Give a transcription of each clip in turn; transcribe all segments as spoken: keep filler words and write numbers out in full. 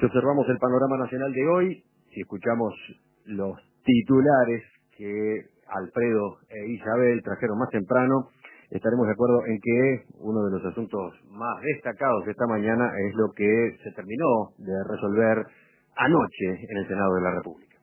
Si observamos el panorama nacional de hoy, si escuchamos los titulares que Alfredo e Isabel trajeron más temprano, estaremos de acuerdo en que uno de los asuntos más destacados de esta mañana es lo que se terminó de resolver anoche en el Senado de la República.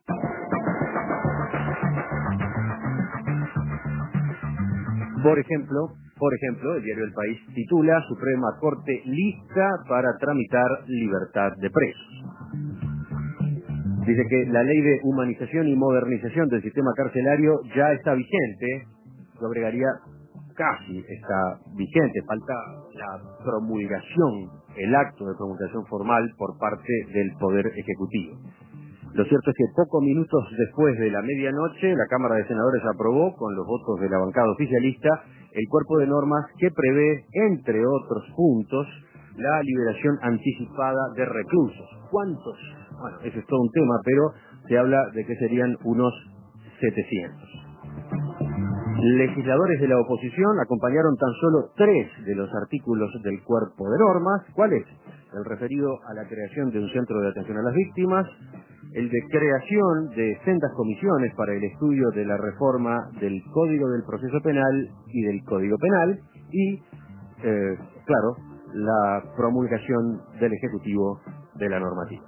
Por ejemplo, por ejemplo, el diario El País titula Suprema Corte lista para tramitar libertad de presos. Dice que la ley de humanización y modernización del sistema carcelario ya está vigente. Yo agregaría casi está vigente, falta la promulgación, el acto de promulgación formal por parte del Poder Ejecutivo. Lo cierto es que pocos minutos después de la medianoche, la Cámara de Senadores aprobó, con los votos de la bancada oficialista, el cuerpo de normas que prevé, entre otros puntos, la liberación anticipada de reclusos. ¿Cuántos? Bueno, ese es todo un tema, pero se habla de que serían unos setecientos. Legisladores de la oposición acompañaron tan solo tres de los artículos del cuerpo de normas. ¿Cuál es? El referido a la creación de un centro de atención a las víctimas, el de creación de sendas comisiones para el estudio de la reforma del Código del Proceso Penal y del Código Penal y, eh, claro, la promulgación del Ejecutivo de la normativa.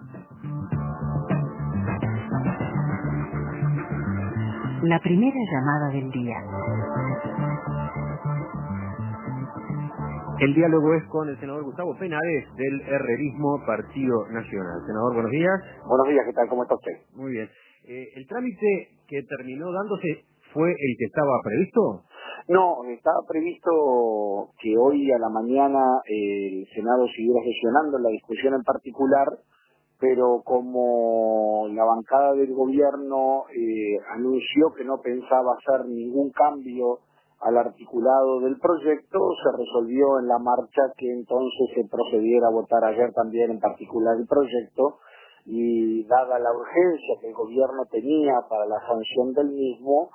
La primera llamada del día. El diálogo es con el senador Gustavo Penades del Herrerismo Partido Nacional. Senador, buenos días. Buenos días, ¿qué tal? ¿Cómo está usted? Muy bien. Eh, ¿El trámite que terminó dándose fue el que estaba previsto? No, estaba previsto que hoy a la mañana eh, el Senado siguiera sesionando la discusión en particular, pero como la bancada del gobierno eh, anunció que no pensaba hacer ningún cambio al articulado del proyecto, se resolvió en la marcha que entonces se procediera a votar ayer también en particular el proyecto, y dada la urgencia que el gobierno tenía para la sanción del mismo,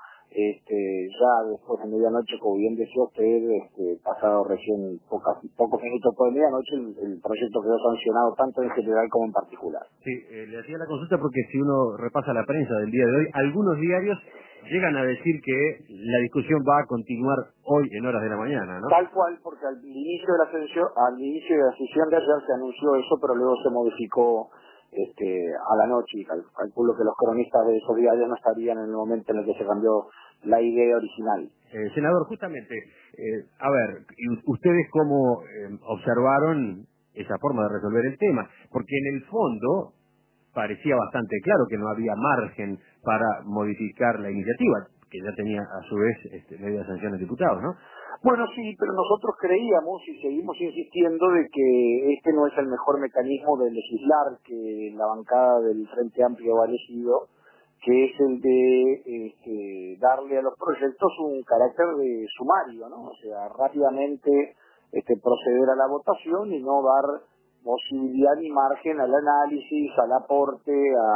este, ya después de medianoche, como bien decía usted, este, pasado recién pocas, pocos minutos por medianoche, el, el proyecto quedó sancionado tanto en general como en particular. Sí, eh, le hacía la consulta porque si uno repasa la prensa del día de hoy, algunos diarios llegan a decir que la discusión va a continuar hoy en horas de la mañana, ¿no? Tal cual, porque al inicio de la sesión, al inicio de la sesión de ayer se anunció eso, pero luego se modificó este, a la noche, y cal, calculo que los cronistas de esos diarios no estarían en el momento en el que se cambió la idea original. Eh, senador, justamente, eh, a ver, ¿y ustedes cómo eh, observaron esa forma de resolver el tema? Porque en el fondo parecía bastante claro que no había margen para modificar la iniciativa, que ya tenía a su vez este, media sanción de diputados, ¿no? Bueno, sí, pero nosotros creíamos y seguimos insistiendo de que este no es el mejor mecanismo de legislar que la bancada del Frente Amplio ha elegido, que es el de este, darle a los proyectos un carácter de sumario, ¿no? O sea, rápidamente este, proceder a la votación y no dar posibilidad ni margen al análisis, al aporte,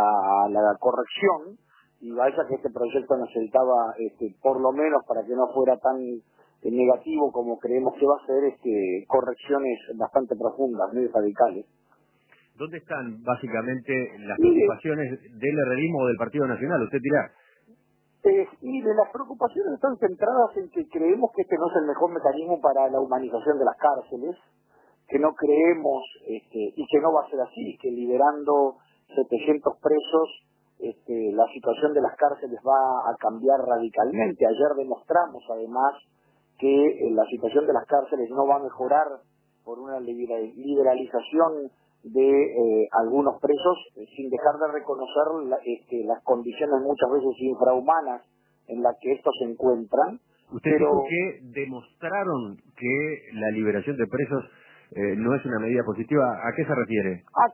a la corrección, y vaya que este proyecto necesitaba, este, por lo menos para que no fuera tan eh, negativo como creemos que va a ser, este, correcciones bastante profundas, muy radicales. ¿Dónde están básicamente las Mire, preocupaciones del herrerismo o del Partido Nacional? Usted dirá. Eh, mire, las preocupaciones están centradas en que creemos que este no es el mejor mecanismo para la humanización de las cárceles, que no creemos este, y que no va a ser así, que liberando setecientos presos este, la situación de las cárceles va a cambiar radicalmente. Ayer demostramos además que eh, la situación de las cárceles no va a mejorar por una liberalización de eh, algunos presos, eh, sin dejar de reconocer la, este, las condiciones muchas veces infrahumanas en las que estos se encuentran. Usted pero... dijo que demostraron que la liberación de presos eh, no es una medida positiva. ¿A qué se refiere? A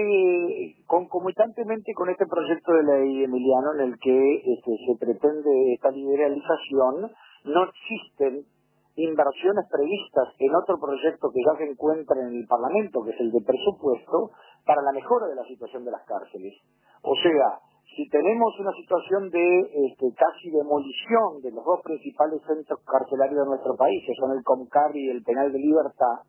que concomitantemente con este proyecto de ley, Emiliano, en el que este, se pretende esta liberalización, no existen inversiones previstas en otro proyecto que ya se encuentra en el Parlamento, que es el de presupuesto, para la mejora de la situación de las cárceles. O sea, si tenemos una situación de este, casi demolición de los dos principales centros carcelarios de nuestro país, que son el Comcar y el Penal de Libertad,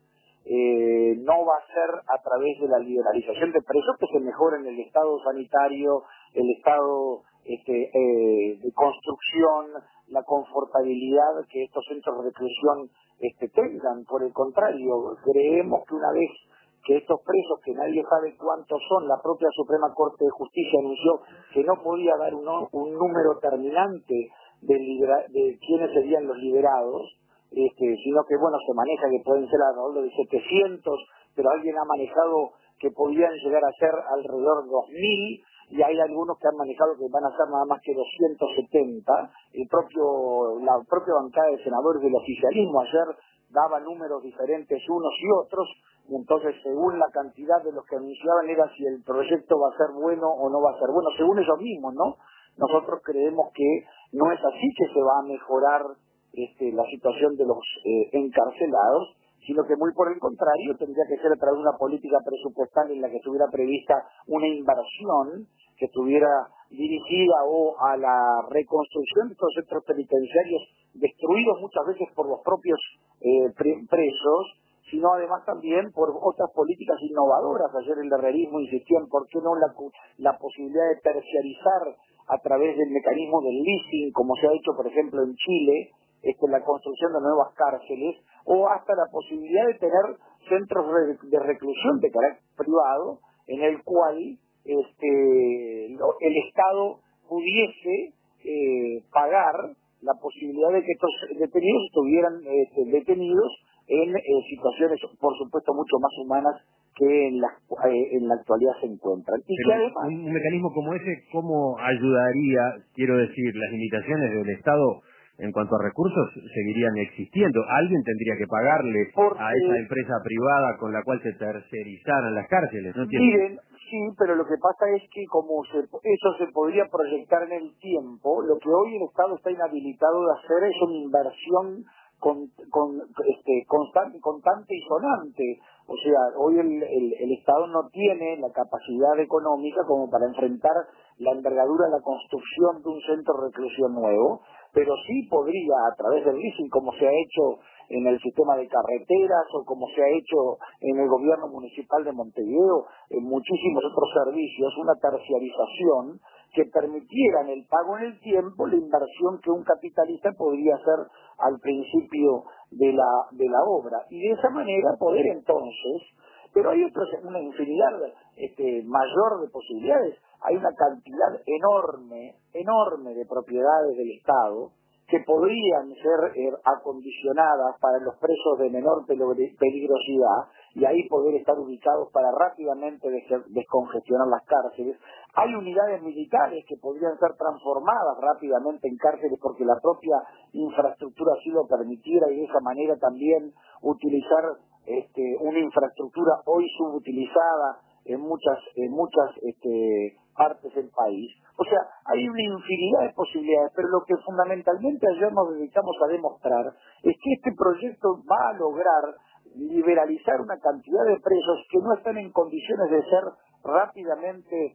eh, no va a ser a través de la liberalización de precios que se mejoren el estado sanitario, el estado este, eh, de construcción, la confortabilidad que estos centros de reclusión este, tengan. Por el contrario, creemos que una vez que estos presos, que nadie sabe cuántos son, la propia Suprema Corte de Justicia anunció que no podía dar un, un número terminante de, libera, de quiénes serían los liberados, este, sino que bueno, se maneja que pueden ser alrededor de setecientos, pero alguien ha manejado que podían llegar a ser alrededor de dos mil, y hay algunos que han manejado que van a ser nada más que doscientos setenta. El propio, la propia bancada de senadores del oficialismo ayer daba números diferentes unos y otros, y entonces según la cantidad de los que anunciaban era si el proyecto va a ser bueno o no va a ser bueno, según ellos mismos, ¿no? Nosotros creemos que no es así que se va a mejorar este, la situación de los eh, encarcelados, sino que muy por el contrario tendría que ser a través de una política presupuestal en la que estuviera prevista una inversión que estuviera dirigida o a la reconstrucción de estos centros penitenciarios destruidos muchas veces por los propios eh, pre presos, sino además también por otras políticas innovadoras. Ayer el herrerismo insistía en por qué no la, la posibilidad de terciarizar a través del mecanismo del leasing, como se ha hecho por ejemplo en Chile, este, la construcción de nuevas cárceles, o hasta la posibilidad de tener centros de reclusión de carácter privado, en el cual este, lo, el Estado pudiese eh, pagar la posibilidad de que estos detenidos estuvieran este, detenidos en eh, situaciones, por supuesto, mucho más humanas que en la, eh, en la actualidad se encuentran. Y Pero que además, un, un mecanismo como ese, ¿cómo ayudaría, quiero decir, las limitaciones del Estado en cuanto a recursos seguirían existiendo? Alguien tendría que pagarle porque, a esa empresa privada con la cual se tercerizaran las cárceles, ¿no entiendo? miren, sí, pero lo que pasa es que como se, eso se podría proyectar en el tiempo, lo que hoy el Estado está inhabilitado de hacer es una inversión con, con, este, constante, constante y sonante. O sea, hoy el, el, el Estado no tiene la capacidad económica como para enfrentar la envergadura de la construcción de un centro de reclusión nuevo, pero sí podría, a través del leasing, como se ha hecho en el sistema de carreteras o como se ha hecho en el gobierno municipal de Montevideo, en muchísimos otros servicios, una terciarización que permitieran el pago en el tiempo, la inversión que un capitalista podría hacer al principio de la, de la obra. Y de esa manera poder entonces, pero hay otros, una infinidad este, mayor de posibilidades. Hay una cantidad enorme, enorme de propiedades del Estado que podrían ser eh, acondicionadas para los presos de menor peligrosidad y ahí poder estar ubicados para rápidamente des descongestionar las cárceles. Hay unidades militares que podrían ser transformadas rápidamente en cárceles porque la propia infraestructura así lo permitiera, y de esa manera también utilizar este, una infraestructura hoy subutilizada en muchas en muchas este, partes del país. O sea, hay una infinidad de posibilidades, pero lo que fundamentalmente ayer nos dedicamos a demostrar es que este proyecto va a lograr liberalizar una cantidad de presos que no están en condiciones de ser rápidamente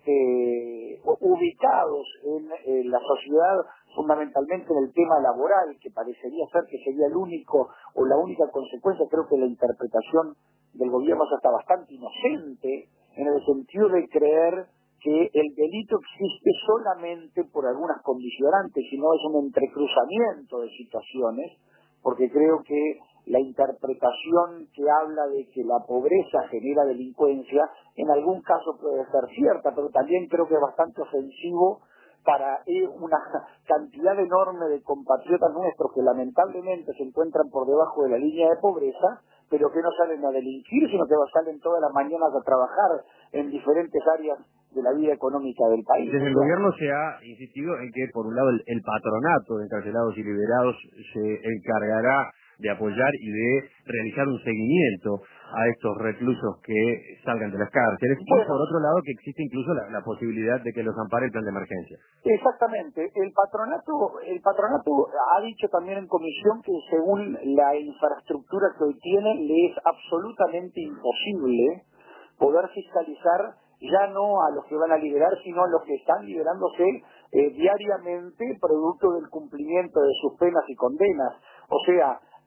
este, ubicados en, en la sociedad, fundamentalmente en el tema laboral, que parecería ser que sería el único o la única consecuencia. Creo que la interpretación del gobierno es hasta bastante inocente, en el sentido de creer que el delito existe solamente por algunas condicionantes, y no es un entrecruzamiento de situaciones, porque creo que la interpretación que habla de que la pobreza genera delincuencia, en algún caso puede ser cierta, pero también creo que es bastante ofensivo para una cantidad enorme de compatriotas nuestros que lamentablemente se encuentran por debajo de la línea de pobreza, pero que no salen a delinquir, sino que salen todas las mañanas a trabajar en diferentes áreas de la vida económica del país. Desde el gobierno se ha insistido en que, por un lado, el, el patronato de encarcelados y liberados se encargará de apoyar y de realizar un seguimiento a estos reclusos que salgan de las cárceles, Bueno, y por otro lado que existe incluso la, la posibilidad de que los ampare el plan de emergencia. Exactamente. El patronato, el patronato ha dicho también en comisión que según la infraestructura que hoy tiene, le es absolutamente imposible poder fiscalizar ya no a los que van a liberar, sino a los que están liberándose eh, diariamente producto del cumplimiento de sus penas y condenas. O sea,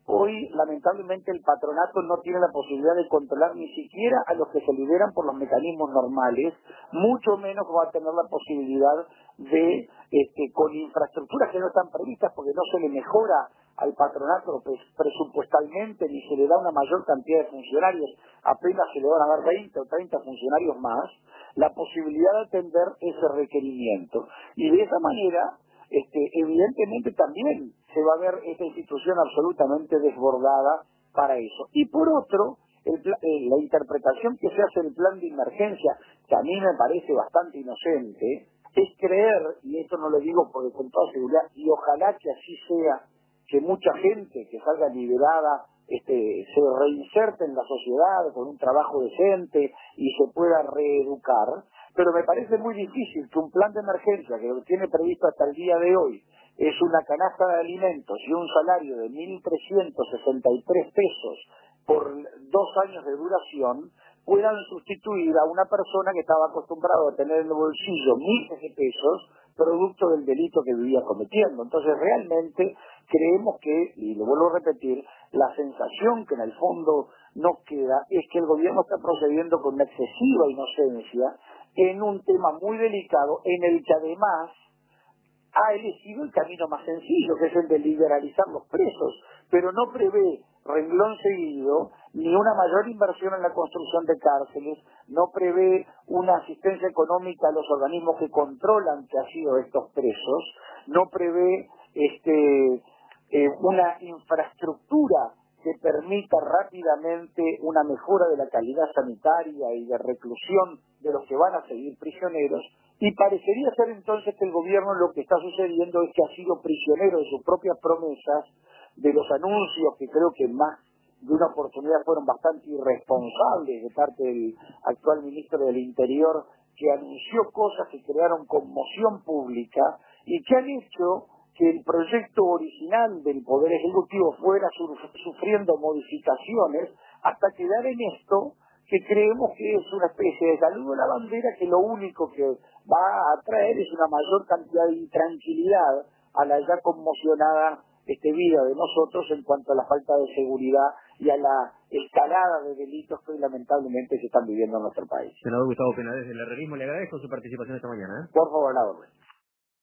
Hoy, lamentablemente, el patronato no tiene la posibilidad de controlar ni siquiera a los que se liberan por los mecanismos normales, mucho menos va a tener la posibilidad de, este, con infraestructuras que no están previstas, porque no se le mejora al patronato pues, presupuestalmente, ni se le da una mayor cantidad de funcionarios, apenas se le van a dar veinte o treinta funcionarios más, la posibilidad de atender ese requerimiento. Y de esa manera, Este, evidentemente también se va a ver esta institución absolutamente desbordada para eso. Y por otro, el pla- eh, la interpretación que se hace del plan de emergencia, que a mí me parece bastante inocente, es creer, y esto no lo digo porque con toda seguridad, y ojalá que así sea, que mucha gente que salga liberada este, se reinserte en la sociedad con un trabajo decente y se pueda reeducar, pero me parece muy difícil que un plan de emergencia que lo que tiene previsto hasta el día de hoy es una canasta de alimentos y un salario de mil trescientos sesenta y tres pesos por dos años de duración, puedan sustituir a una persona que estaba acostumbrada a tener en el bolsillo miles de pesos producto del delito que vivía cometiendo. Entonces realmente creemos que, y lo vuelvo a repetir, la sensación que en el fondo nos queda es que el gobierno está procediendo con una excesiva inocencia en un tema muy delicado en el que además ha elegido el camino más sencillo, que es el de liberalizar los presos, pero no prevé renglón seguido ni una mayor inversión en la construcción de cárceles, no prevé una asistencia económica a los organismos que controlan que ha sido estos presos, no prevé este eh, una infraestructura que permita rápidamente una mejora de la calidad sanitaria y de reclusión de los que van a seguir prisioneros, y parecería ser entonces que el gobierno lo que está sucediendo es que ha sido prisionero de sus propias promesas, de los anuncios que creo que más de una oportunidad fueron bastante irresponsables de parte del actual ministro del Interior, que anunció cosas que crearon conmoción pública y que han hecho que el proyecto original del Poder Ejecutivo fuera su- sufriendo modificaciones hasta quedar en esto que creemos que es una especie de saludo a la bandera que lo único que va a traer es una mayor cantidad de intranquilidad a la ya conmocionada este, vida de nosotros en cuanto a la falta de seguridad y a la escalada de delitos que hoy lamentablemente se están viviendo en nuestro país. Senador Gustavo Penades del Herrerismo, le agradezco su participación esta mañana. ¿eh? Por favor, la orden.